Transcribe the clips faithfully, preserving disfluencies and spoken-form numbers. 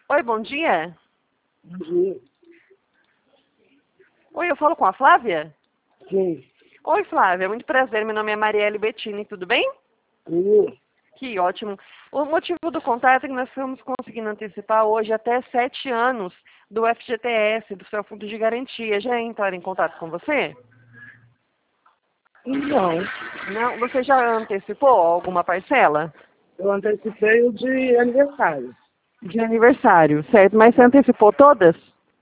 Oi, bom dia. Bom dia. Oi, eu falo com a Flávia? Sim. Oi, Flávia, muito prazer. Meu nome é Marielle Bettini, tudo bem? Sim. Que ótimo. O motivo do contato é que nós estamos conseguindo antecipar hoje até sete anos do F G T S, do seu fundo de garantia. Já entraram em contato com você? Não. Não? Você já antecipou alguma parcela? Eu antecipei o de aniversário. De aniversário, certo? Mas você antecipou todas?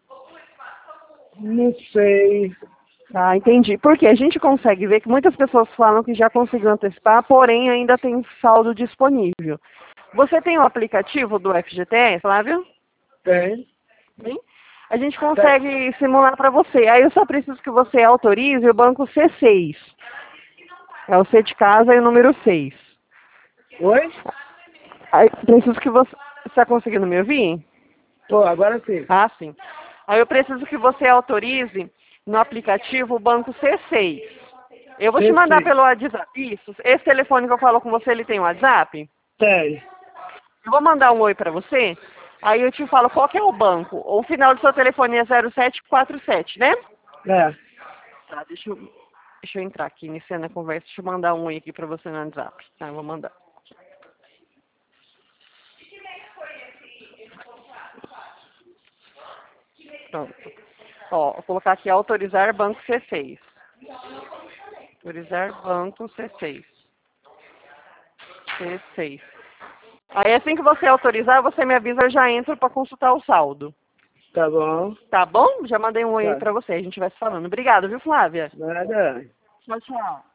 Não sei. Ah, entendi. Porque a gente consegue ver que muitas pessoas falam que já conseguiu antecipar, porém ainda tem saldo disponível. Você tem o aplicativo do F G T S, Flávio? Tem. Sim. A gente consegue simular para você. Aí eu só preciso que você autorize o banco C seis. É o C de casa e o número seis. Oi? Aí preciso que você... Você está conseguindo me ouvir? Tô, agora sim. Ah, sim. Aí eu preciso que você autorize no aplicativo o banco C seis. Eu vou te mandar Perfeito. pelo WhatsApp. Isso. Esse telefone que eu falo com você, ele tem WhatsApp? Tem. Eu vou mandar um oi para você. Aí eu te falo qual que é o banco. O final do seu telefone é zero sete quatro sete, né? É. Tá, deixa eu, deixa eu entrar aqui, iniciando a conversa. Deixa eu mandar um oi aqui para você no WhatsApp. Tá, eu vou mandar. Pronto. Ó, vou colocar aqui autorizar banco C seis. Autorizar banco C seis. C seis. Aí assim que você autorizar, você me avisa, eu já entro para consultar o saldo. Tá bom. Tá bom? Já mandei um oi aí Tá. pra você, a gente vai se falando. Obrigada, viu, Flávia? Nada. Tchau, tchau.